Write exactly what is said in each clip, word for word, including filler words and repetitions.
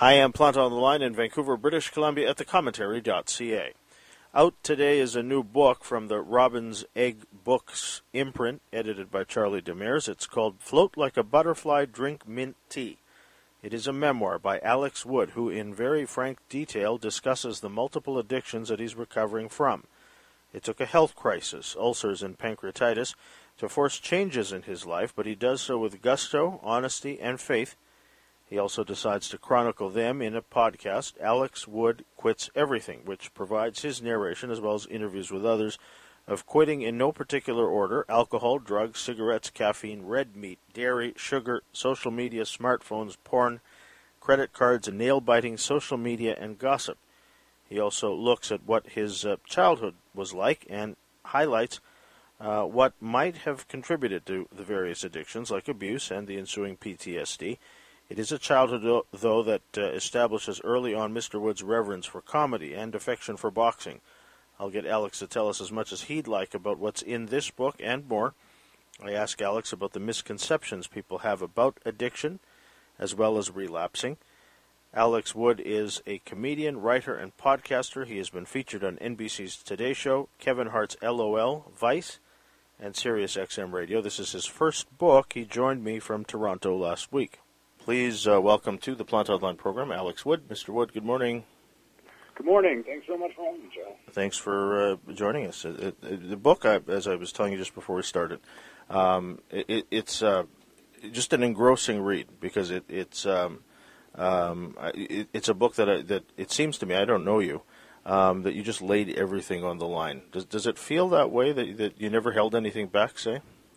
I am Plant on the Line in Vancouver, British Columbia at the commentary dot c a. Out today is a new book from the Robin's Egg Books imprint, edited by Charlie Demers. It's called Float Like a Butterfly, Drink Mint Tea. It is a memoir by Alex Wood, who in very frank detail discusses the multiple addictions that he's recovering from. It took a health crisis, ulcers and pancreatitis, to force changes in his life, but he does so with gusto, honesty, and faith. He also decides to chronicle them in a podcast, Alex Wood Quits Everything, which provides his narration as well as interviews with others of quitting in no particular order: alcohol, drugs, cigarettes, caffeine, red meat, dairy, sugar, social media, smartphones, porn, credit cards, nail-biting, social media, and gossip. He also looks at what his uh, childhood was like and highlights uh, what might have contributed to the various addictions, like abuse and the ensuing P T S D. It is a childhood, though, that uh, establishes early on Mister Wood's reverence for comedy and affection for boxing. I'll get Alex to tell us as much as he'd like about what's in this book and more. I ask Alex about the misconceptions people have about addiction, as well as relapsing. Alex Wood is a comedian, writer, and podcaster. He has been featured on N B C's Today Show, Kevin Hart's L O L, Vice, and Sirius X M Radio. This is his first book. He joined me from Toronto last week. Please uh, welcome to the Plant Outline program, Alex Wood. Mister Wood, good morning. Good morning. Thanks so much for having me, Joe. Thanks for uh, joining us. It, it, the book, I, as I was telling you just before we started, um, it, it's uh, just an engrossing read because it, it's um, um, it, it's a book that I, that it seems to me, I don't know you, um, that you just laid everything on the line. Does does it feel that way, that that you never held anything back, say?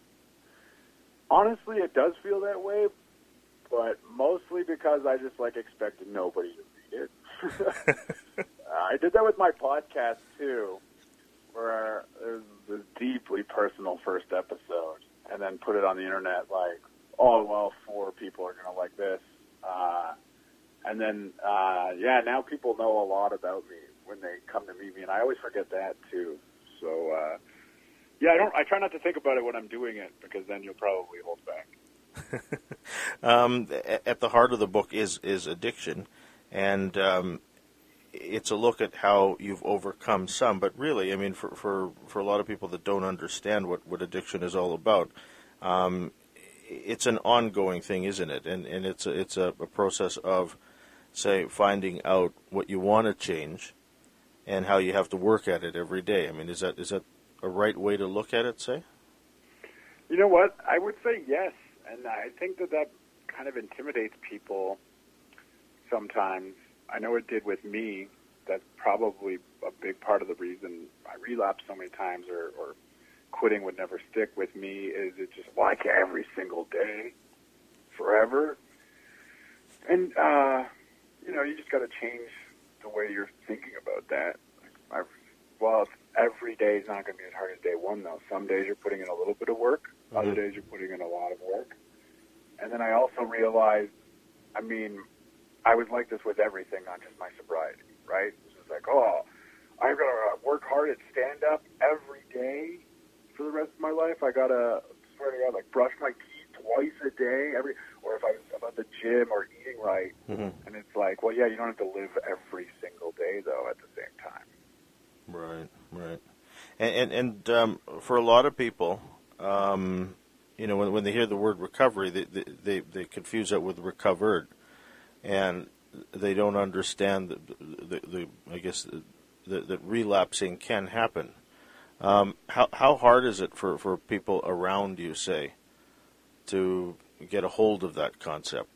Honestly, it does feel that way, but mostly because I just like expected nobody to read it. uh, I did that with my podcast too, where there's this deeply personal first episode, and then put it on the internet like, oh well, four people are gonna like this, uh, and then uh, yeah, now people know a lot about me when they come to meet me, and I always forget that too. So uh, yeah, I don't. I try not to think about it when I'm doing it, because then you'll probably hold back. um, at the heart of the book is, is addiction, and um, it's a look at how you've overcome some. But really, I mean, for, for, for a lot of people that don't understand what, what addiction is all about, um, it's an ongoing thing, isn't it? And and it's a, it's a, a process of, say, finding out what you want to change, and how you have to work at it every day. I mean, is that is that a right way to look at it? Say. You know what? I would say yes. And I think that that kind of intimidates people sometimes. I know it did with me. That's probably a big part of the reason I relapsed so many times, or, or quitting would never stick with me, is it just like every single day, forever. And, uh, you know, you just got to change the way you're thinking about that. Like, I, well, every day is not going to be as hard as day one, though. Some days you're putting in a little bit of work. Other days you're putting in a lot of work. And then I also realized, I mean, I was like this with everything, not just my sobriety, right? It was like, oh, I've got to work hard at stand-up every day for the rest of my life. I got to, swear to God, like brush my teeth twice a day, every, or if I was about the gym or eating right. Mm-hmm. And it's like, well, yeah, you don't have to live every single day, though, at the same time. Right, right. And, and, and um, for a lot of people, Um, you know, when when they hear the word recovery, they they, they confuse it with recovered, and they don't understand the, the, the I guess that that relapsing can happen. Um, how how hard is it for, for people around you, say, to get a hold of that concept?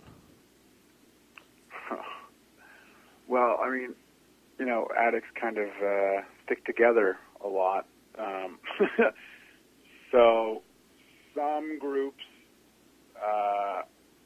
Well, I mean, you know, addicts kind of uh, stick together a lot. Um, So some groups uh,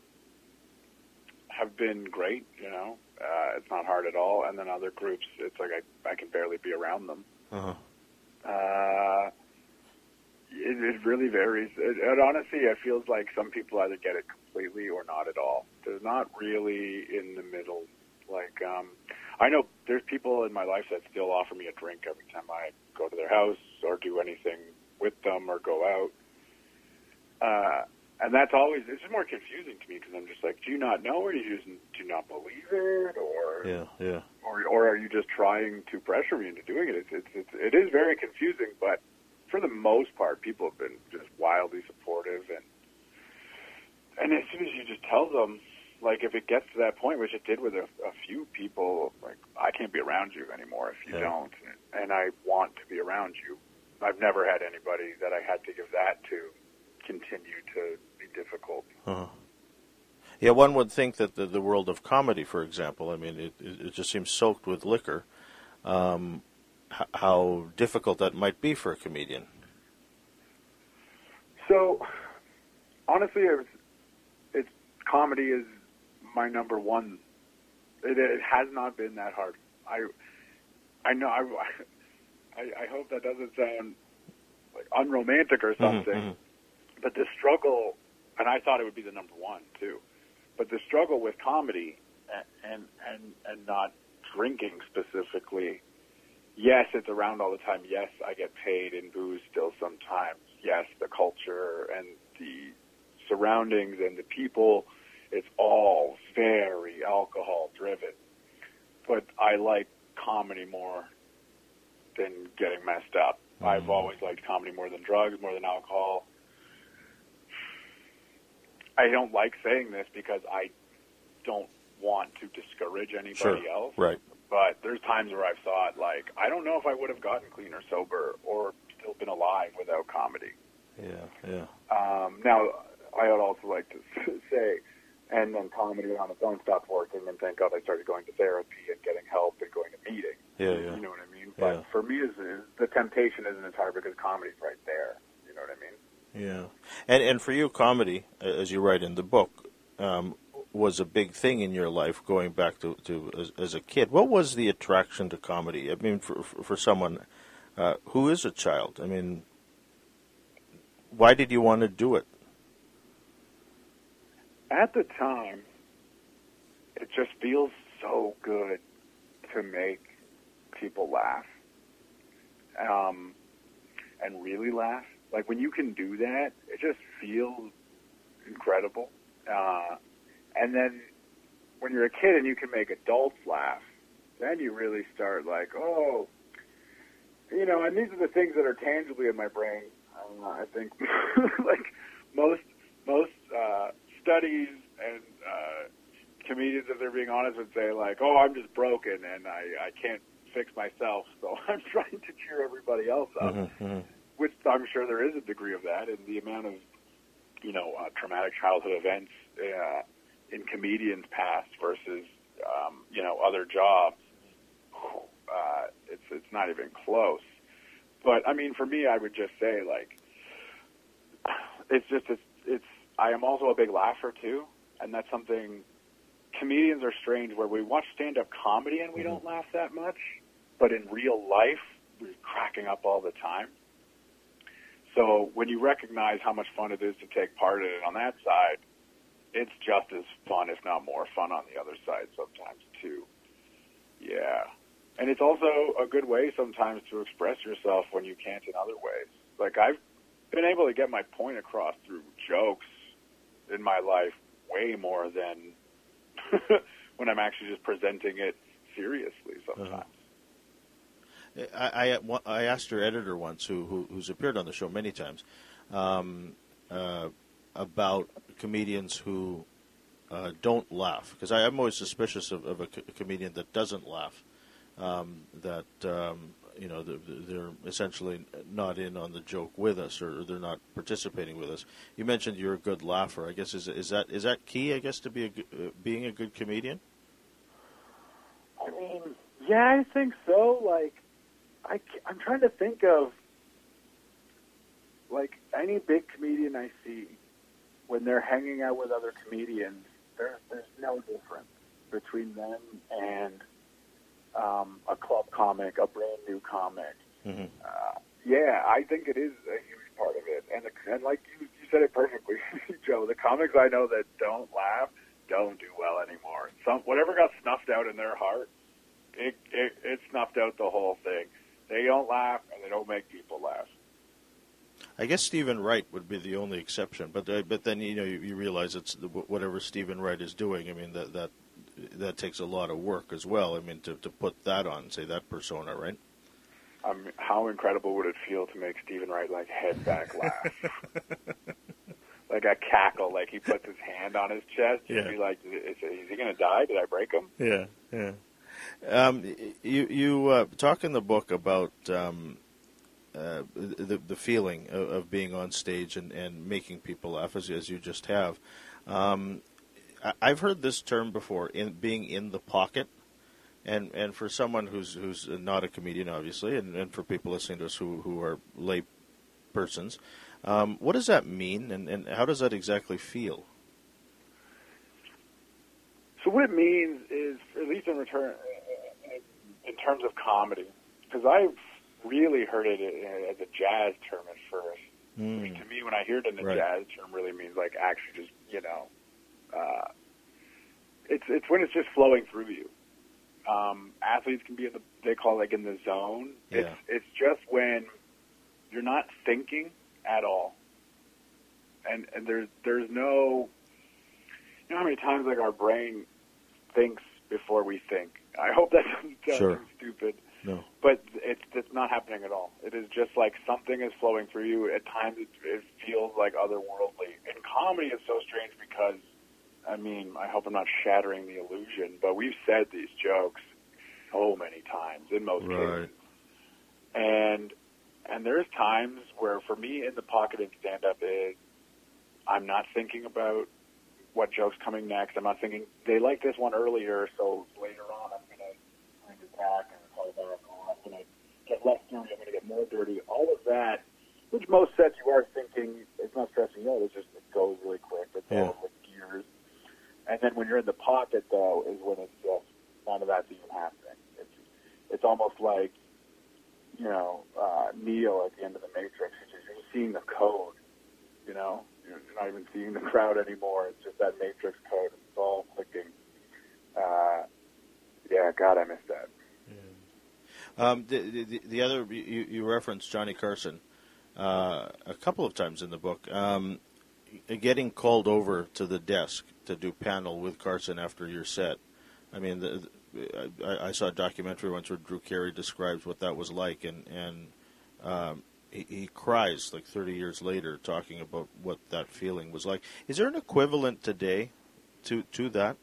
have been great, you know. Uh, it's not hard at all. And then other groups, it's like I, I can barely be around them. Uh-huh. Uh, it, it really varies. It, it honestly, it feels like some people either get it completely or not at all. There's not really in the middle. Like, um, I know there's people in my life that still offer me a drink every time I go to their house or do anything with them or go out. Uh, And that's always, it's just more confusing to me because I'm just like, do you not know, or do you just do not believe it, or Yeah, yeah. or or are you just trying to pressure me into doing it? It's, it's, it's it is very confusing, but for the most part, people have been just wildly supportive, and and as soon as you just tell them, like if it gets to that point, which it did with a, a few people, like I can't be around you anymore if you yeah. don't, and I want to be around you. I've never had anybody that I had to give that to continue to be difficult. Uh-huh. Yeah, one would think that the, the world of comedy, for example, I mean, it, it, it just seems soaked with liquor, um, h- how difficult that might be for a comedian. So, honestly, it was, it's comedy is my number one. It, it has not been that hard. I, I know. I, I, I hope that doesn't sound like unromantic or something. Mm-hmm, mm-hmm. But the struggle, and I thought it would be the number one too. But the struggle with comedy and and and, and not drinking specifically. Yes, it's around all the time. Yes, I get paid in booze still sometimes. Yes, the culture and the surroundings and the people, it's all very alcohol driven. But I like comedy more than getting messed up. Mm-hmm. I've always liked comedy more than drugs, more than alcohol. I don't like saying this because I don't want to discourage anybody sure. else. Right. But there's times where I've thought, like, I don't know if I would have gotten clean or sober or still been alive without comedy. Yeah, yeah. Um, now, I would also like to say, and then comedy on its own stopped working, and thank God I started going to therapy and getting help and going to meetings. Yeah, yeah. You know what I mean? But yeah. for me, is the temptation isn't as hard because comedy's right there. You know what I mean? Yeah. And and for you, comedy, as you write in the book, um, was a big thing in your life going back to, to as, as a kid. What was the attraction to comedy? I mean, for for someone uh, who is a child, I mean, why did you want to do it? At the time, it just feels so good to make people laugh, um, and really laugh. Like, when you can do that, it just feels incredible. Uh, and then when you're a kid and you can make adults laugh, then you really start like, oh, you know, and these are the things that are tangibly in my brain. Uh, I think, like, most most uh, studies and uh, comedians, if they're being honest, would say, like, oh, I'm just broken and I, I can't fix myself, so I'm trying to cheer everybody else up. Mm-hmm, mm-hmm. Which I'm sure there is a degree of that, and the amount of, you know, uh, traumatic childhood events uh, in comedians' past versus, um, you know, other jobs, uh, it's it's not even close. But I mean, for me, I would just say, like, it's just it's, it's I am also a big laugher too, and that's something. Comedians are strange, where we watch stand-up comedy and we mm-hmm. don't laugh that much, but in real life, we're cracking up all the time. So when you recognize how much fun it is to take part in it on that side, it's just as fun, if not more fun, on the other side sometimes too. Yeah. And it's also a good way sometimes to express yourself when you can't in other ways. Like, I've been able to get my point across through jokes in my life way more than when I'm actually just presenting it seriously sometimes. Uh-huh. I, I, I asked your editor once, who, who who's appeared on the show many times, um, uh, about comedians who uh, don't laugh. Because I'm always suspicious of, of a, co- a comedian that doesn't laugh. Um, that um, you know they're, they're essentially not in on the joke with us, or they're not participating with us. You mentioned you're a good laugher. I guess is is that is that key? I guess to be a, uh, being a good comedian. I mean, yeah, I think so. Like. I, I'm trying to think of, like, any big comedian I see, when they're hanging out with other comedians, there, there's no difference between them and um, a club comic, a brand new comic. Mm-hmm. Uh, yeah, I think it is a huge part of it. And, the, and like you, you said it perfectly, Joe, the comics I know that don't laugh don't do well anymore. Some Whatever got snuffed out in their heart, it, it, it snuffed out the whole thing. They don't laugh, and they don't make people laugh. I guess Stephen Wright would be the only exception, but uh, but then you know you, you realize it's the, whatever Stephen Wright is doing. I mean that that that takes a lot of work as well. I mean to to put that on, say that persona, right? Um, how incredible would it feel to make Stephen Wright like head back laugh, like a cackle, like he puts his hand on his chest and Yeah. be like, "Is, is he going to die? Did I break him?" Yeah, yeah. Um, you you uh, talk in the book about um, uh, the the feeling of, of being on stage and, and making people laugh, as as you just have. Um, I, I've heard this term before, in being in the pocket. And and for someone who's who's not a comedian, obviously, and, and for people listening to us who, who are lay persons, um, what does that mean, and, and how does that exactly feel? So what it means is, at least in return, in terms of comedy, because I've really heard it as a jazz term at first. Mm. Which to me, when I hear it in a Right. jazz term, really means like actually just you know, uh, it's it's when it's just flowing through you. Um, athletes can be in the, they call it like in the zone. Yeah. It's, it's just when you're not thinking at all. And, and there's, there's no, you know how many times like our brain thinks before we think. I hope that doesn't sound Sure. too stupid, No. but it's, it's not happening at all. It is just like something is flowing through you. At times it, it feels like otherworldly. And comedy is so strange because, I mean, I hope I'm not shattering the illusion, but we've said these jokes so many times in most Right. cases. And and there's times where, for me, in the pocket in stand-up is I'm not thinking about what joke's coming next. I'm not thinking, they liked this one earlier, so later on I'm going to bring it back and call back, or I'm going to get less dirty, I'm going to get more dirty. All of that, which most sets you are thinking, it's not stressing you out, it's just, it goes really quick. It's Yeah. all like gears. And then when you're in the pocket, though, is when it's just none of that's even happening. It's it's almost like, you know, uh, Neo at the end of the Matrix. You're just seeing the code, you know. You're not even seeing the crowd anymore. It's just that Matrix code. It's all clicking. Uh, yeah, God, I missed that. Yeah. Um, the, the the other you, you referenced Johnny Carson uh, a couple of times in the book. Um, getting called over to the desk to do panel with Carson after your set. I mean, the, the, I, I saw a documentary once where Drew Carey describes what that was like, and and um, he, he cries like thirty years later talking about what that feeling was like. Is there an equivalent today to to that?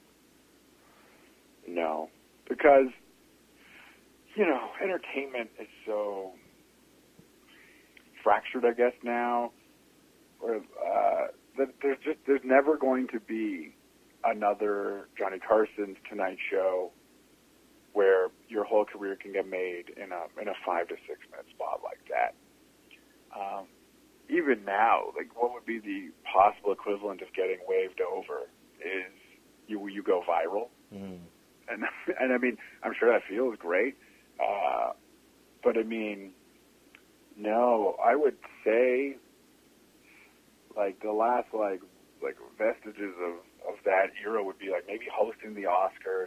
No, because, you know, entertainment is so fractured, I guess, now. Or, uh, that there's just there's never going to be another Johnny Carson's Tonight Show where your whole career can get made in a in a five to six minute spot like that. Um, even now, like what would be the possible equivalent of getting waved over is you you go viral, Mm. and and I mean I'm sure that feels great, uh, but I mean no, I would say. Like the last like like vestiges of, of that era would be like maybe hosting the Oscars,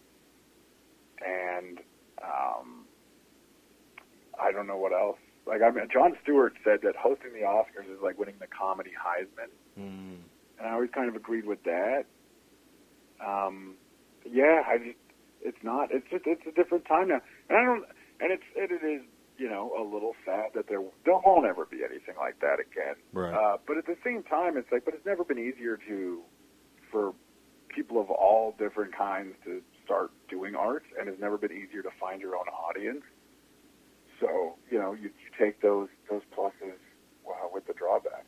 and um, I don't know what else. Like I mean, Jon Stewart said that hosting the Oscars is like winning the comedy Heisman, Mm. and I always kind of agreed with that. Um, yeah, I just it's not. It's just it's a different time now, and I don't. And it's it, it is. You know, a little sad that there there won't ever be anything like that again. Right. Uh, but at the same time, it's like, but it's never been easier to, for people of all different kinds to start doing art, and it's never been easier to find your own audience. So, you know, you, you take those those pluses uh, with the drawbacks.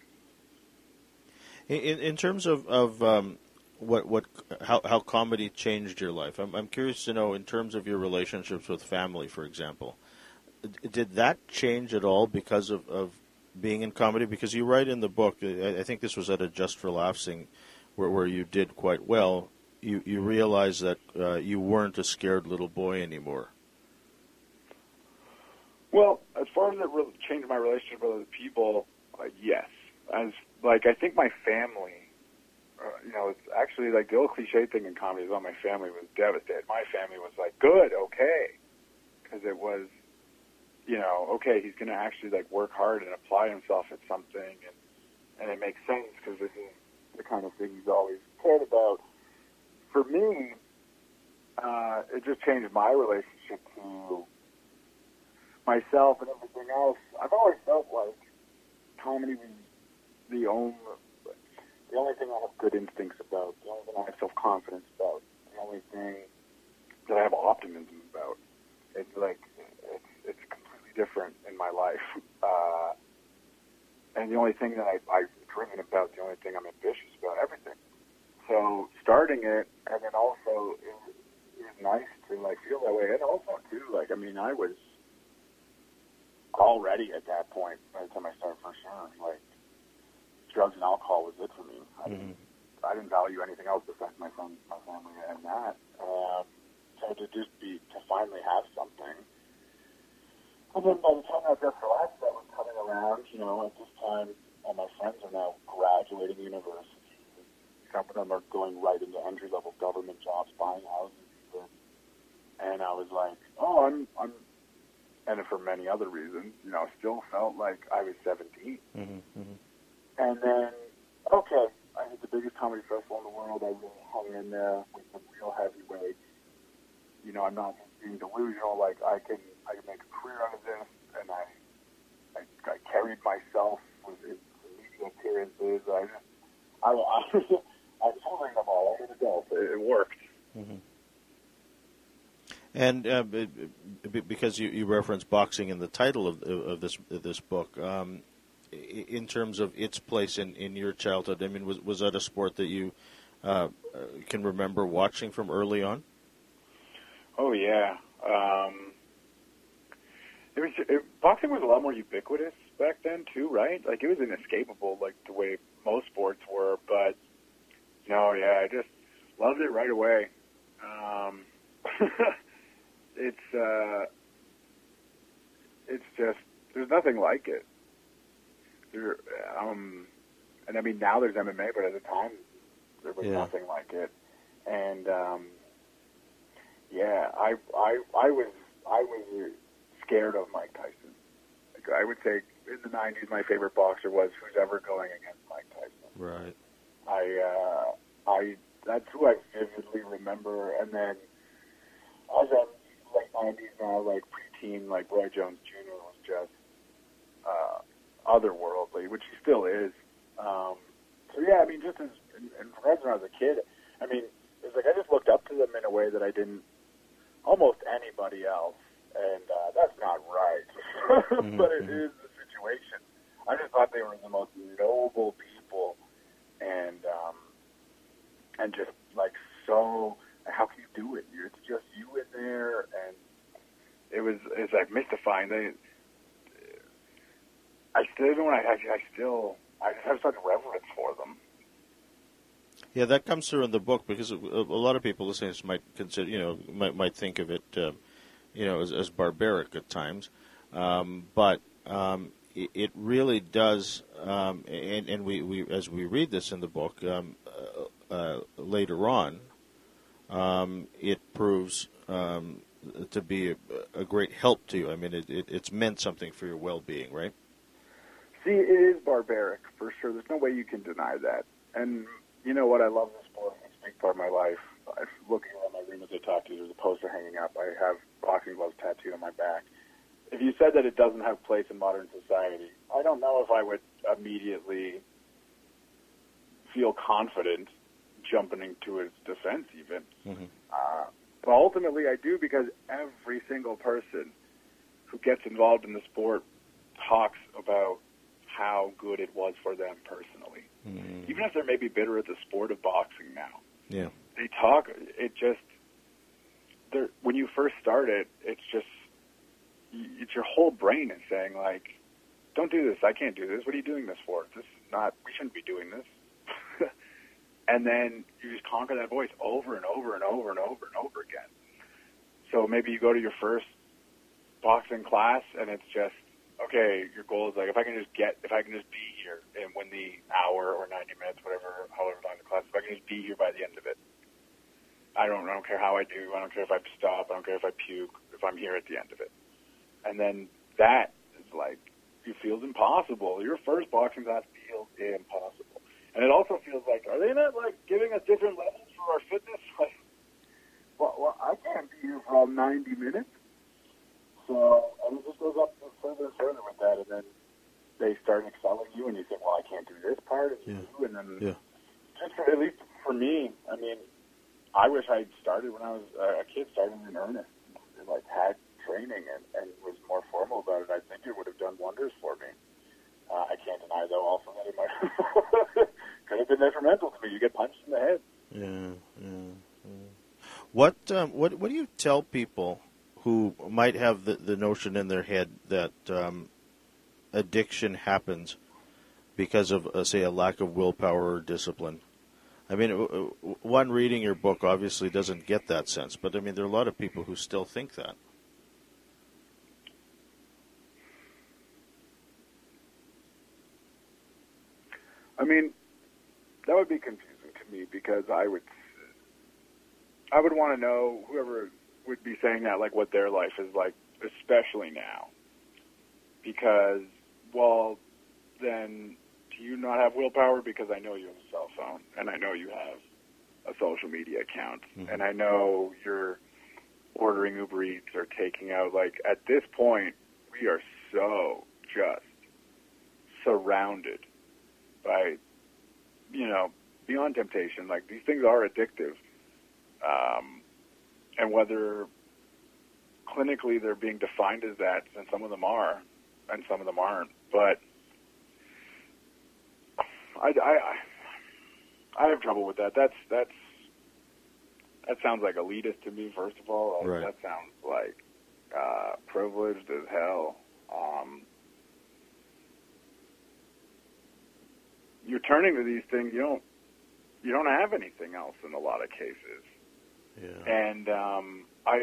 In in terms of of um, what what how how comedy changed your life, I'm I'm curious to know in terms of your relationships with family, for example. Did that change at all because of, of being in comedy? Because you write in the book, I, I think this was at a Just for Laughs thing, where, where you did quite well. You you realized that uh, you weren't a scared little boy anymore. Well, as far as it really changed my relationship with other people, uh, yes. As like I think my family, uh, you know, it's actually like the old cliche thing in comedy is, "Oh, my family was devastated." My family was like, "Good, okay," because it was. you know, okay, he's going to actually like work hard and apply himself at something, and and it makes sense because this is the kind of thing he's always cared about. For me, uh, it just changed my relationship to myself and everything else. I've always felt like comedy was the only, the only thing I have good instincts about, the only thing I have self-confidence about, the only thing that I have optimism about. It's like, it's, it's completely different in my life. Uh, and the only thing that I, I'm driven about, the only thing I'm ambitious about, everything. So starting it, and then also it was, it was nice to like feel that way. And also too, like, I mean, I was already at that point, by the time I started for sure, like, drugs and alcohol was it for me. I, mm-hmm. didn't, I didn't value anything else besides my friends, my family, and that. Um, so to just be, to finally have something. And then by the time I just relaxed, that was coming around, you know, at this time, all my friends are now graduating university. Some of them are going right into entry-level government jobs, buying houses. And I was like, oh, I'm, I'm, and for many other reasons, you know, still felt like I was seventeen. Mm-hmm, mm-hmm. And then, okay, I did the biggest comedy festival in the world. I really hung in there with some real heavyweights. You know, I'm not just being delusional. Like, I can, I can make a career out of this. And I, I, I carried myself with in media appearances. I just, I, I, I'm pulling them all over the golf. It, it worked. Mm-hmm. And uh, because you, you reference boxing in the title of, of this of this book, um, in terms of its place in, in your childhood, I mean, was was that a sport that you uh, can remember watching from early on? Oh yeah, um, it was. It, boxing was a lot more ubiquitous back then too, right? Like it was inescapable, like the way most sports were. But no, yeah, I just loved it right away. Um, it's uh, it's just there's nothing like it. There, um, and I mean now there's M M A, but at the time there was yeah. nothing like it. And um, yeah, I I I was I was scared of Mike Tyson. Like, I would say in the nineties, my favorite boxer was who's ever going against Mike Tyson. Right. I uh, I that's who I vividly remember. And then as I'm late nineties now, like preteen, like Roy Jones Junior was just uh, otherworldly, which he still is. Um, so yeah, I mean, just as in, in when I was a kid, I mean, it's like I just looked up to them in a way that I didn't almost anybody else, and uh, that's not right. mm-hmm. But it is the situation. I just thought they were the most noble people, and um, and just like so. How can you do it? It's just you in there, and it was it's like mystifying. They, I still even when I actually I still I just have such reverence for them. Yeah, that comes through in the book because a, a lot of people listening to this might consider, you know, might might think of it, uh, you know, as, as barbaric at times, um, but um, it, it really does. Um, and and we, we as we read this in the book um, uh, uh, later on. Um, it proves um, to be a, a great help to you. I mean, it, it, it's meant something for your well-being, right? See, it is barbaric, for sure. There's no way you can deny that. And you know what? I love this sport. It's a big part of my life. I'm looking around my room as I talk to you. There's a poster hanging up. I have boxing gloves tattooed on my back. If you said that it doesn't have place in modern society, I don't know if I would immediately feel confident jumping into its defense even. Mm-hmm. Uh, but ultimately I do because every single person who gets involved in the sport talks about how good it was for them personally. Mm-hmm. Even if they're maybe bitter at the sport of boxing now. Yeah. They talk, it just, when you first start it, it's just, it's your whole brain is saying like, don't do this, I can't do this, what are you doing this for? This is not, we shouldn't be doing this. And then you just conquer that voice over and over and over and over and over again. So maybe you go to your first boxing class and it's just, okay, your goal is like, if I can just get, if I can just be here and win the hour or ninety minutes, whatever, however long the class, if I can just be here by the end of it. I don't, I don't care how I do. I don't care if I stop. I don't care if I puke, if I'm here at the end of it. And then that is like, it feels impossible. Your first boxing class feels impossible. And it also feels like, are they not, like, giving us different levels for our fitness? Like, well, well I can't be here for all ninety minutes. So, and it just goes up further and further with that, and then they start excelling you, and you think, well, I can't do this part, and you Yeah. do, and then Yeah. just for, at least for me, I mean, I wish I'd started when I was uh, a kid, started in earnest, and, like, had training and, and was more formal about it. I think it would have done wonders for me. Uh, I can't deny, though, also that it might could have been detrimental to me. You get punched in the head. Yeah, yeah, yeah. What um, what what do you tell people who might have the, the notion in their head that um, addiction happens because of, uh, say, a lack of willpower or discipline? I mean, one reading your book obviously doesn't get that sense, but I mean, there are a lot of people who still think that. I mean, that would be confusing to me because I would, I would want to know whoever would be saying that, like what their life is like, especially now. Because, well, then do you not have willpower? Because I know you have a cell phone, and I know you have a social media account, mm-hmm. and I know you're ordering Uber Eats or taking out. Like, at this point, we are so just surrounded by, you know, beyond temptation. Like, these things are addictive. Um, and whether clinically they're being defined as that, and some of them are, and some of them aren't. But I, I, I have trouble with that. That's, that's, that sounds like elitist to me, first of all. Right. That sounds like uh, privileged as hell. Um, you're turning to these things, you don't you don't have anything else in a lot of cases. Yeah. And um, I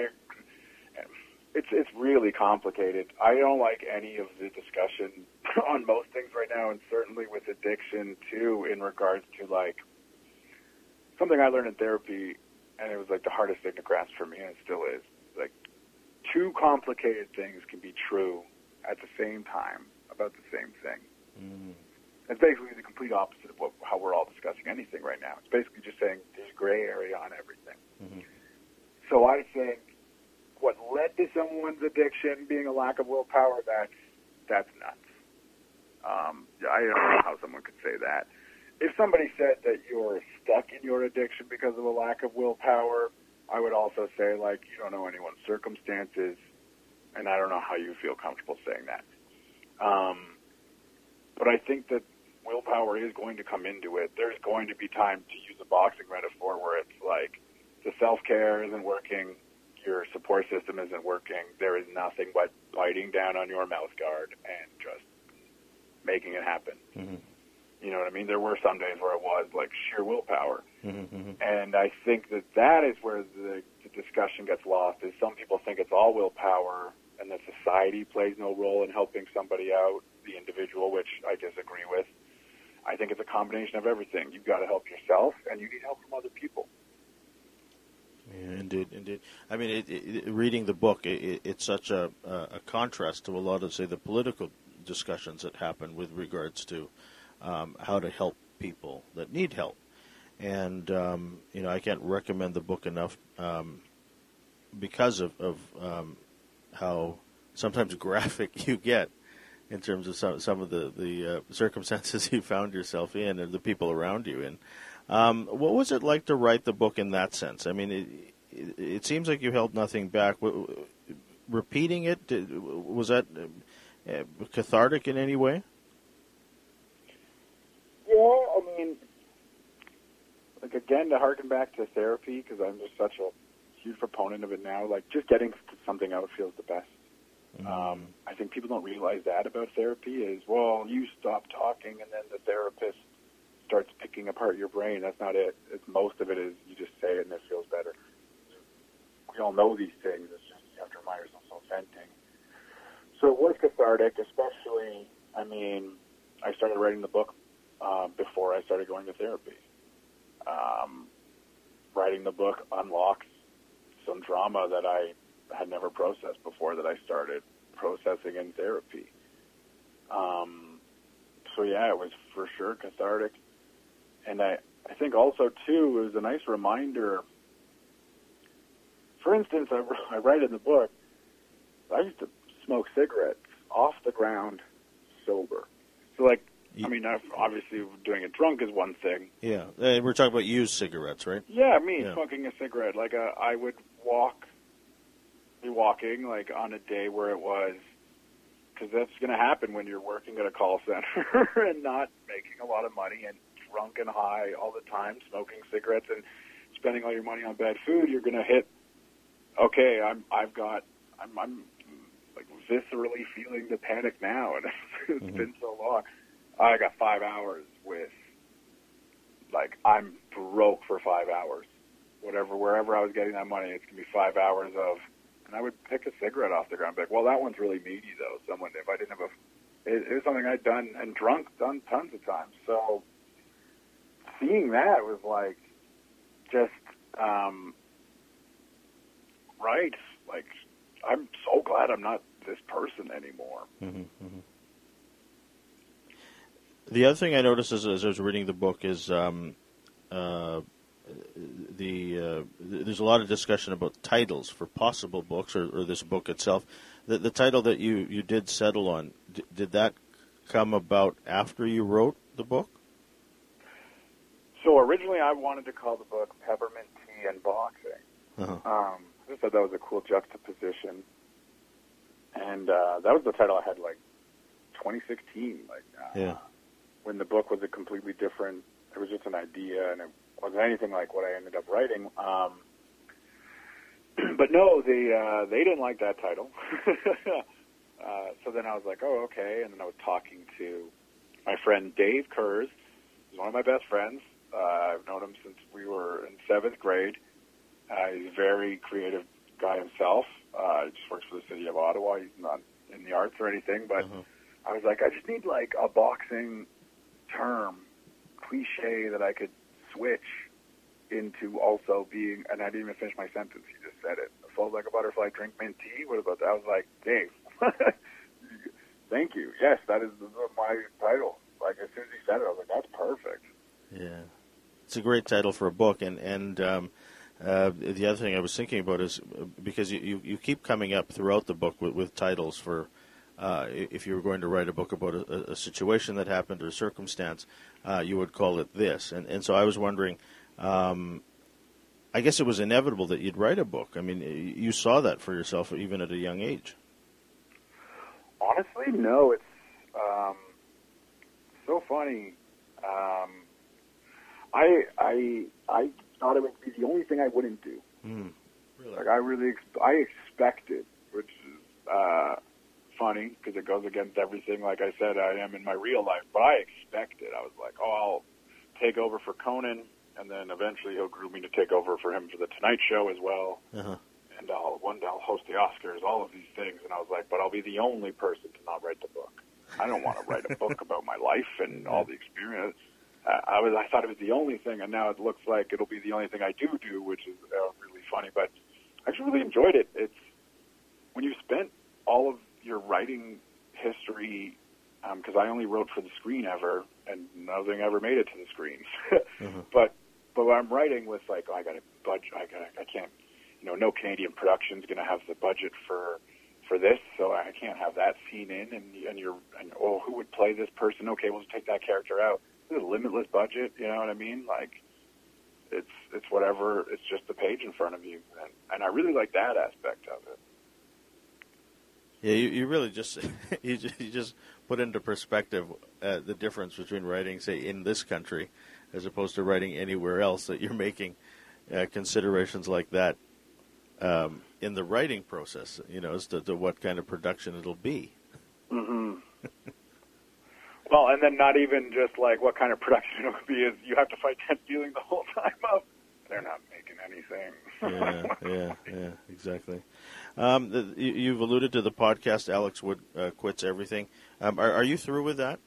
it's it's really complicated. I don't like any of the discussion on most things right now, and certainly with addiction too, in regards to like something I learned in therapy, and it was like the hardest thing to grasp for me, and it still is. Like, two complicated things can be true at the same time about the same thing. Mm. It's basically the complete opposite of what, how we're all discussing anything right now. It's basically just saying there's gray area on everything. Mm-hmm. So I think what led to someone's addiction being a lack of willpower, that's, that's nuts. Um, I don't know how someone could say that. If somebody said that you're stuck in your addiction because of a lack of willpower, I would also say, like, you don't know anyone's circumstances, and I don't know how you feel comfortable saying that. Um, but I think that willpower is going to come into it. There's going to be times, to use a boxing metaphor, where it's like the self-care isn't working, your support system isn't working, there is nothing but biting down on your mouth guard and just making it happen. Mm-hmm. You know what I mean? There were some days where it was like sheer willpower. Mm-hmm. And I think that that is where the, the discussion gets lost, is some people think it's all willpower and that society plays no role in helping somebody out, the individual, which I disagree with. I think it's a combination of everything. You've got to help yourself, and you need help from other people. Yeah, indeed, indeed. I mean, it, it, reading the book, it, it's such a, a contrast to a lot of, say, the political discussions that happen with regards to um, how to help people that need help. And, um, you know, I can't recommend the book enough um, because of, of um, how sometimes graphic you get in terms of some, some of the, the uh, circumstances you found yourself in and the people around you in. Um, what was it like to write the book in that sense? I mean, it, it, it seems like you held nothing back. Repeating it, was that uh, cathartic in any way? Yeah, I mean, like, again, to harken back to therapy, because I'm just such a huge proponent of it now, like, just getting something out feels the best. Mm-hmm. Um, I think people don't realize that about therapy is, well, you stop talking and then the therapist starts picking apart your brain. That's not it. It's, most of it is you just say it and it feels better. We all know these things. It's just you have to remind yourself of venting. So it was cathartic, especially, I mean, I started writing the book uh, before I started going to therapy. Um, writing the book unlocks some drama that I had never processed before that I started processing and therapy. Um, so yeah, it was for sure cathartic. And I, I think also, too, it was a nice reminder. For instance, I, I write in the book, I used to smoke cigarettes off the ground sober. So, like, I mean, obviously doing it drunk is one thing. Yeah, uh, we're talking about used cigarettes, right? Yeah, me, yeah. smoking a cigarette. Like, uh, I would walk, be walking, like, on a day where it was, because that's going to happen when you're working at a call center and not making a lot of money and drunk and high all the time, smoking cigarettes and spending all your money on bad food. You're going to hit, okay, I'm, I've got, I'm, I'm like viscerally feeling the panic now, and it's mm-hmm. been so long. I got five hours with, like, I'm broke for five hours. Whatever, wherever I was getting that money, it's going to be five hours of, and I would pick a cigarette off the ground, be like, well, that one's really meaty, though. Someone, if I didn't have a, it, it was something I'd done and drunk, done tons of times. So seeing that was like, just, um, right, like, I'm so glad I'm not this person anymore. Mm-hmm, mm-hmm. The other thing I noticed as, as I was reading the book is um, uh, the uh, there's a lot of discussion about titles for possible books or, or this book itself. The, the title that you, you did settle on, d- did that come about after you wrote the book? So originally I wanted to call the book Peppermint Tea and Boxing. Uh-huh. Um, I just thought that was a cool juxtaposition. And uh, that was the title I had, like, twenty sixteen. Like, uh, yeah. When the book was a completely different, it was just an idea, and it wasn't anything like what I ended up writing. Um, but no, they uh, they didn't like that title. uh, so then I was like, oh, okay. And then I was talking to my friend Dave Kurz. He's one of my best friends. Uh, I've known him since we were in seventh grade. Uh, he's a very creative guy himself. Uh, he just works for the city of Ottawa. He's not in the arts or anything, but uh-huh. I was like, I just need like a boxing term, cliche that I could switch into also being, and I didn't even finish my sentence, he just said it. Flows like a butterfly, drink mint tea. What about that? I was like, Dave, thank you. Yes, that is the, my title. Like, as soon as he said it, I was like, that's perfect. Yeah. It's a great title for a book, and, and um, uh, the other thing I was thinking about is, because you, you, you keep coming up throughout the book with, with titles for, Uh, if you were going to write a book about a, a situation that happened or a circumstance, uh, you would call it this. And, and so I was wondering, um, I guess it was inevitable that you'd write a book. I mean, you saw that for yourself even at a young age. Honestly, no. It's um, so funny. Um, I, I, I thought it would be the only thing I wouldn't do. Mm, really? Like, I really, ex- I expected, which is... Uh, funny because it goes against everything, like I said, I am in my real life, but I expected. I was like, oh, I'll take over for Conan, and then eventually he'll groom me to take over for him for the Tonight Show as well, uh-huh. and I'll, one day I'll host the Oscars, all of these things, and I was like, but I'll be the only person to not write the book. I don't want to write a book about my life and all the experience. Uh, I was, I thought it was the only thing, and now it looks like it'll be the only thing I do do, which is uh, really funny, but I actually really enjoyed it. It's when you spent all of your writing history, because um, I only wrote for the screen ever, and nothing ever made it to the screen. mm-hmm. But but when I'm writing with like, oh, I got a budget, I got I can't, you know, no Canadian production's going to have the budget for for this, so I can't have that scene in, and and you're and oh, who would play this person? Okay, we'll just take that character out. There's a limitless budget, you know what I mean? Like, it's it's whatever. It's just the page in front of you, and and I really like that aspect of it. Yeah, you, you really just you just you just put into perspective uh, the difference between writing, say, in this country, as opposed to writing anywhere else. That you're making uh, considerations like that um, in the writing process, you know, as to, to what kind of production it'll be. Mm-hmm. Well, and then not even just like what kind of production it'll be is you have to fight that feeling the whole time of they're not making anything. yeah, yeah, yeah, exactly. Um, the, you, you've alluded to the podcast, Alex Wood uh, Quits Everything. Um, are, are you through with that?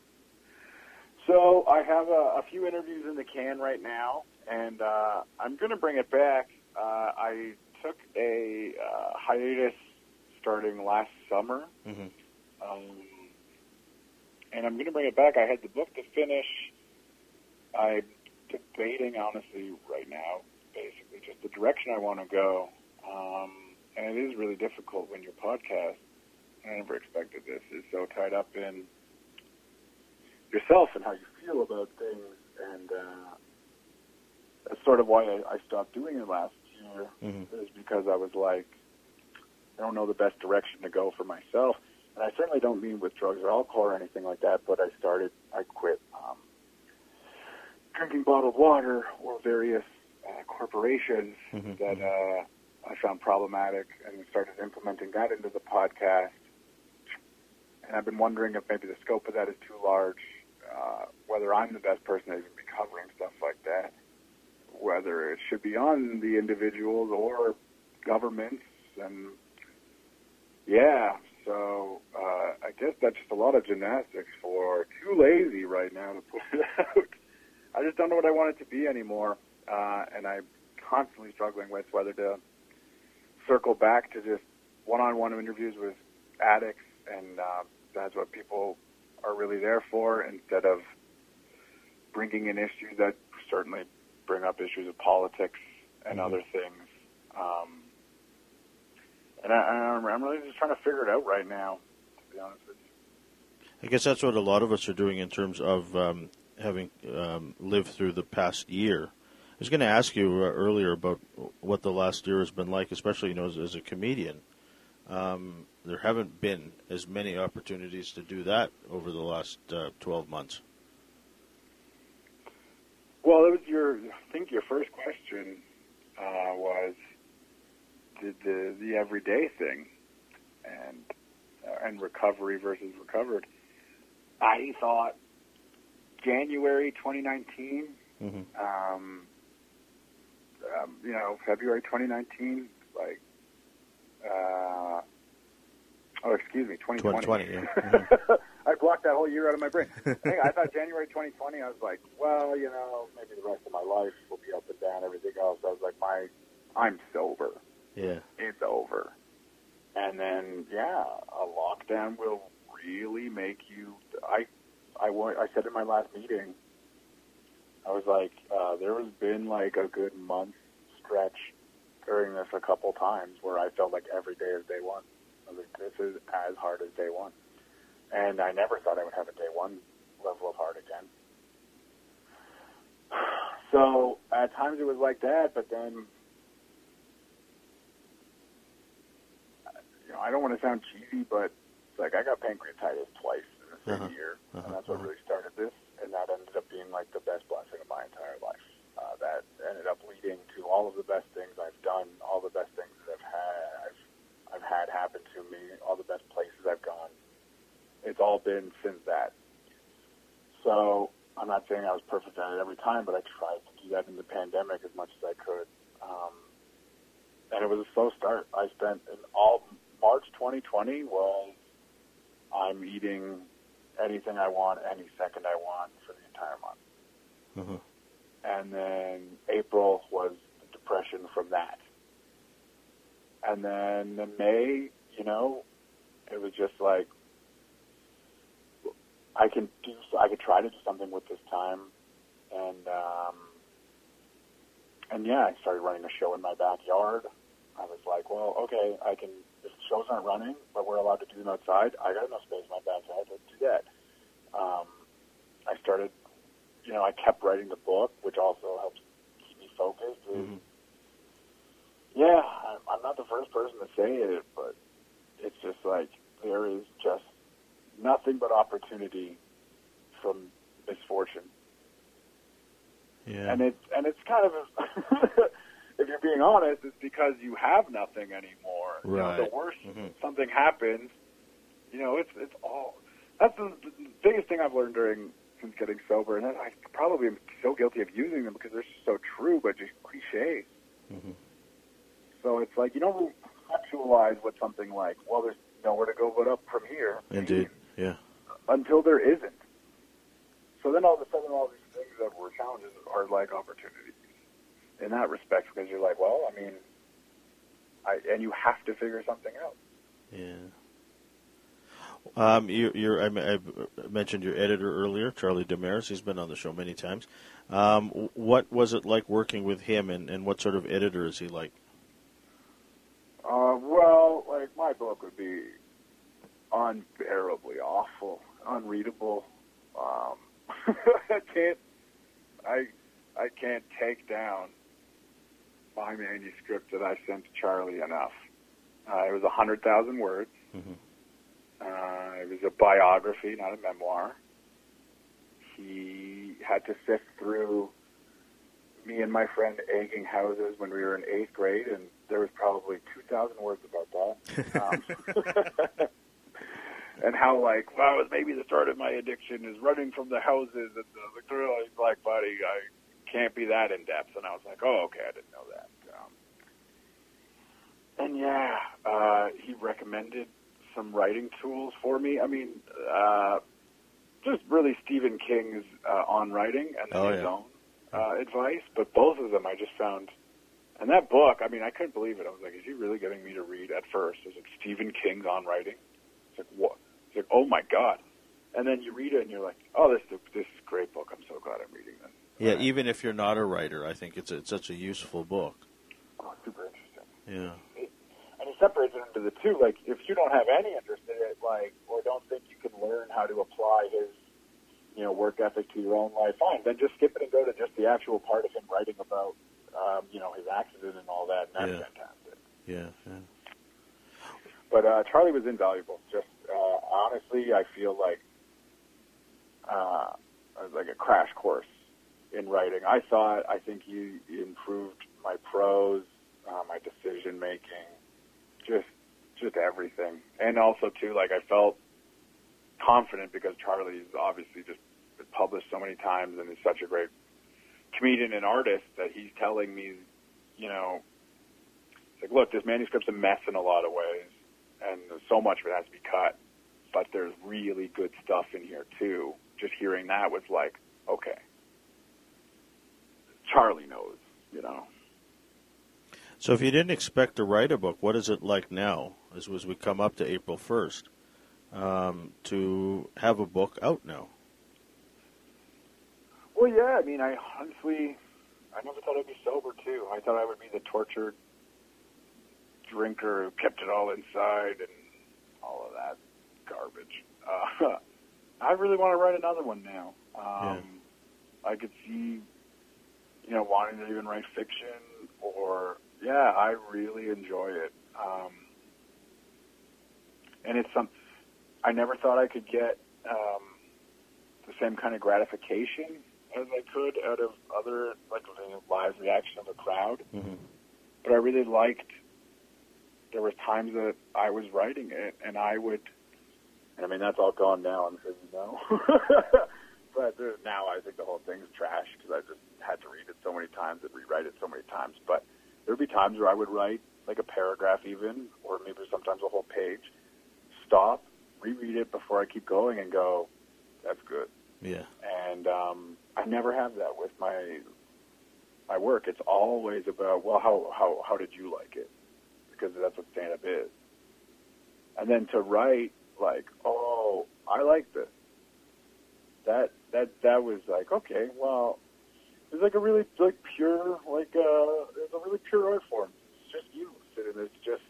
So I have a, a few interviews in the can right now, and uh, I'm going to bring it back. Uh, I took a uh, hiatus starting last summer. Mm-hmm. Um, and I'm going to bring it back. I had the book to finish. I'm debating, honestly, right now, basically, just the direction I want to go. Um, and it is really difficult when your podcast, I never expected this, is so tied up in yourself and how you feel about things. And uh, that's sort of why I, I stopped doing it last year, mm-hmm. is because I was like, I don't know the best direction to go for myself. And I certainly don't mean with drugs or alcohol or anything like that, but I started, I quit um, drinking bottled water or various uh, corporations mm-hmm. that uh, I found problematic, and started implementing that into the podcast. And I've been wondering if maybe the scope of that is too large, uh, whether I'm the best person to even be covering stuff like that, whether it should be on the individuals or governments. And yeah, so uh, I guess that's just a lot of gymnastics for too lazy right now to put it out. I just don't know what I want it to be anymore, uh, and I'm constantly struggling with whether to circle back to just one-on-one interviews with addicts, and uh, that's what people are really there for, instead of bringing in issues that certainly bring up issues of politics and mm-hmm. other things. Um, and I, I'm really just trying to figure it out right now, to be honest with you. I guess that's what a lot of us are doing in terms of um, having um, lived through the past year. I was going to ask you uh, earlier about what the last year has been like, especially, you know, as, as a comedian. Um, there haven't been as many opportunities to do that over the last uh, twelve months. Well, it was your, I think your first question uh, was the, the the everyday thing, and uh, and recovery versus recovered. I thought January twenty nineteen, mm-hmm. um, um, you know, February twenty nineteen, like, uh, oh, excuse me, twenty twenty. twenty twenty, yeah. Mm-hmm. I blocked that whole year out of my brain. Hey, I thought January twenty twenty, I was like, well, you know, maybe the rest of my life will be up and down, everything else. I was like, my, I'm sober. Yeah. It's over. And then, yeah, a lockdown will really make you, I, I, I said in my last meeting, I was like, uh, there has been like a good month stretch during this a couple times where I felt like every day is day one. I was like, this is as hard as day one. And I never thought I would have a day one level of hard again. So at times it was like that, but then, you know, I don't want to sound cheesy, but it's like I got pancreatitis twice in the same uh-huh. year, uh-huh. and that's what really started this, and that ended up being like the best blessing of my entire life. Uh, that ended up leading to all of the best things I've done, all the best things that I've had, I've, I've had happen to me, all the best places I've gone. It's all been since that. So I'm not saying I was perfect at it every time, but I tried to do that in the pandemic as much as I could. Um, and it was a slow start. I spent in all March twenty twenty was I'm eating anything I want, any second I want for the entire month. Mm-hmm. And then April was the depression from that. And then in May, you know, it was just like, I can do. I could try to do something with this time, and um, and yeah, I started running a show in my backyard. I was like, well, okay, I can. If shows aren't running, but we're allowed to do them outside, I got enough space in my backyard to do that. Um, I started, you know, I kept writing the book, which also helps keep me focused. Mm-hmm. Yeah, I'm not the first person to say it, but it's just like there is just nothing but opportunity from misfortune. Yeah. And it's and it's kind of, if you're being honest, it's because you have nothing anymore. Right. You know, the worst mm-hmm. something happens, you know, it's it's all. That's the, the biggest thing I've learned during since getting sober, and I probably am so guilty of using them because they're so true, but just cliches. Mm-hmm. So it's like you don't conceptualize what something like, well, there's nowhere to go but up from here. Indeed. Yeah. Until there isn't. So then all of a sudden all these things that were challenges are like opportunities in that respect, because you're like, well, I mean, I, and you have to figure something out. Yeah. Um, you, you're, I, I mentioned your editor earlier, Charlie Demers. He's been on the show many times. Um, what was it like working with him, and, and what sort of editor is he like? Uh, well, like, my book would be unbearably awful, unreadable. Um, I can't, I, I can't take down my manuscript that I sent to Charlie enough. Uh, it was a hundred thousand words. Mm-hmm. Uh, it was a biography, not a memoir. He had to sift through me and my friend egging houses when we were in eighth grade, and there was probably two thousand words about that. Um, and how, like, well, it was maybe the start of my addiction is running from the houses, and the, the girl, he's like, buddy, I can't be that in-depth. And I was like, oh, okay, I didn't know that. Um, and, yeah, uh, he recommended some writing tools for me. I mean, uh, just really Stephen King's uh, on writing and then oh, his yeah. own uh, advice, but both of them I just found. And that book, I mean, I couldn't believe it. I was like, is he really getting me to read at first? Is it Stephen King's on writing? It's like, what? It's like, oh my God. And then you read it and you're like, oh, this this is a great book. I'm so glad I'm reading this. Yeah, uh, even if you're not a writer, I think it's, a, it's such a useful book. Oh, super interesting. Yeah. And he separates it into the two. Like, if you don't have any interest in it, like, or don't think you can learn how to apply his, you know, work ethic to your own life, fine. Then just skip it and go to just the actual part of him writing about, um, you know, his accident and all that, and that's Yeah. fantastic. Yeah, yeah. But uh, Charlie was invaluable. Just uh, honestly, I feel like uh, like a crash course in writing. I thought, I think he improved my prose, uh, my decision making, just just everything. And also too, like, I felt confident because Charlie's obviously just been published so many times and is such a great comedian and artist that he's telling me, you know, like, look, this manuscript's a mess in a lot of ways, and so much of it has to be cut, but there's really good stuff in here too. Just hearing that was like, okay, Charlie knows, you know. So if you didn't expect to write a book, what is it like now, as, as we come up to April first, um, to have a book out now? Well, yeah, I mean, I honestly, I never thought I'd be sober, too. I thought I would be the tortured drinker who kept it all inside and all of that garbage. Uh, I really want to write another one now. Um, yeah. I could see, you know, wanting to even write fiction or, yeah, I really enjoy it. Um, and it's some, I never thought I could get um, the same kind of gratification as I could out of other, like, the live reaction of a crowd. Mm-hmm. But I really liked, there were times that I was writing it, and I would, and I mean, that's all gone now, I'm sure you know. But now I think the whole thing's trash because I just had to read it so many times and rewrite it so many times. But there would be times where I would write, like, a paragraph even, or maybe sometimes a whole page, stop, reread it before I keep going and go, that's good. Yeah. And um, I never have that with my my work. It's always about, well, how, how, how did you like it? Because that's what stand-up is. And then to write, like, oh, I like this. That that that was like, okay, well, it's like a really, like, pure, like, uh, it's a really pure art form. It's just you sitting there. It's just,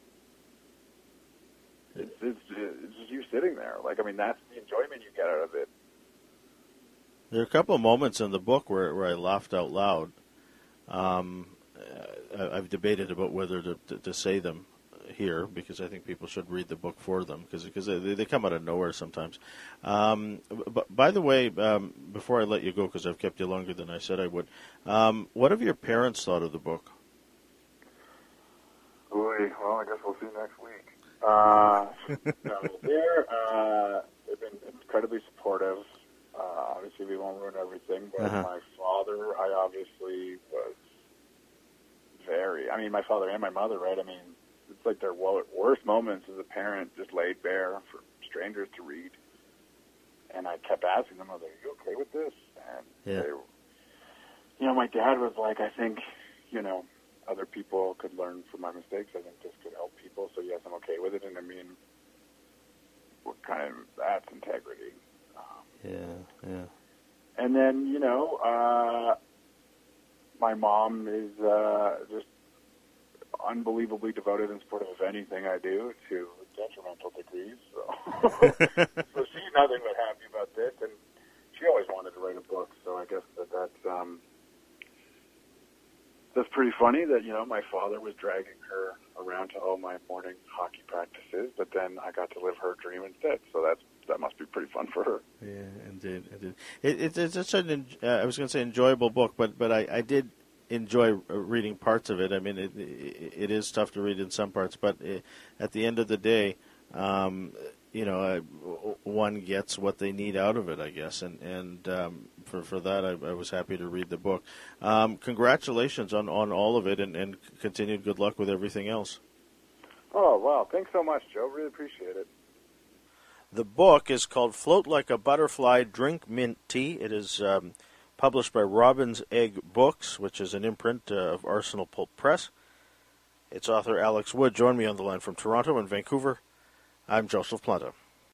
it's, it's, it's just you sitting there. Like, I mean, that's the enjoyment you get out of it. There are a couple of moments in the book where, where I laughed out loud. Um, I've debated about whether to, to, to say them here because I think people should read the book for them because because they, they come out of nowhere sometimes. Um, but by the way, um, before I let you go because I've kept you longer than I said I would, um, what have your parents thought of the book? Boy, well, I guess we'll see next week. Uh, no, they're uh, they've been incredibly supportive. Uh, obviously, we won't ruin everything, but Uh-huh. my father, I obviously was very, I mean, my father and my mother, right? I mean, it's like their wo- worst moments as a parent just laid bare for strangers to read. And I kept asking them, I was like, are you okay with this? And Yeah. they, you know, my dad was like, I think, you know, other people could learn from my mistakes. I think this could help people. So, yes, I'm okay with it. And I mean, you know, uh, my mom is uh, just unbelievably devoted and supportive of anything I do, to detrimental degrees. So, so she's nothing but happy about this, and she always wanted to write a book. So I guess that that's um, that's pretty funny that, you know, my father was dragging her around to all my morning hockey practices, but then I got to live her dream instead. So that's that must be pretty fun for her. Yeah, indeed, indeed. It, it, it's such an uh, I was going to say enjoyable book, but but I, I did enjoy reading parts of it. I mean, it, it, it is tough to read in some parts, but it, at the end of the day, um, you know, I, one gets what they need out of it, I guess, and and um, for for that, I, I was happy to read the book. Um, congratulations on, on all of it, and, and continued good luck with everything else. Oh, wow. Thanks so much, Joe. Really appreciate it. The book is called Float Like a Butterfly, Drink Mint Tea. It is um, published by Robin's Egg Books, which is an imprint uh, of Arsenal Pulp Press. Its author, Alex Wood, joined me on the line from Toronto and Vancouver. I'm Joseph Planta.